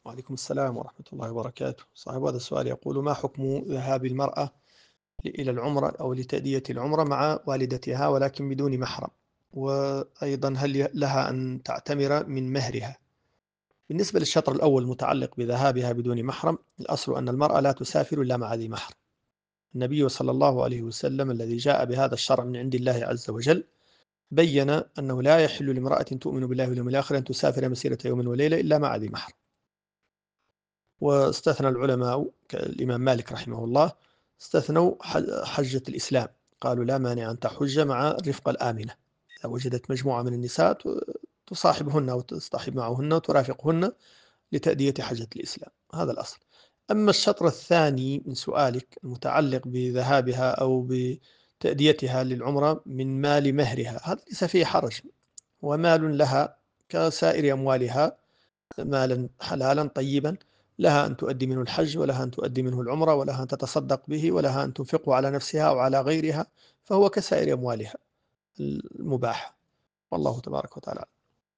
وعليكم السلام ورحمة الله وبركاته. صاحب هذا السؤال يقول: ما حكم ذهاب المرأة إلى العمرة أو لتأدية العمرة مع والدتها ولكن بدون محرم؟ وأيضا هل لها أن تعتمر من مهرها؟ بالنسبة للشطر الأول متعلق بذهابها بدون محرم، الأصل أن المرأة لا تسافر إلا مع ذي محرم. النبي صلى الله عليه وسلم الذي جاء بهذا الشرع من عند الله عز وجل بين أنه لا يحل لامرأة تؤمن بالله واليوم الآخر أن تسافر مسيرة يوم وليلة إلا مع ذي محرم. واستثنى العلماء كالإمام مالك رحمه الله استثنوا حجة الإسلام، قالوا لا مانع أن تحج مع الرفقة الآمنة إذا وجدت مجموعة من النساء تصاحبهن وتصطحب معهن وترافقهن لتأدية حجة الإسلام، هذا الأصل. أما الشطر الثاني من سؤالك المتعلق بذهابها أو بتأديتها للعمرة من مال مهرها، هذا ليس فيه حرج، ومال لها كسائر أموالها، مالا حلالا طيبا، لها أن تؤدي منه الحج ولها أن تؤدي منه العمرة ولها أن تتصدق به ولها أن تنفقه على نفسها أو على غيرها، فهو كسائر أموالها المباحة، والله تبارك وتعالى.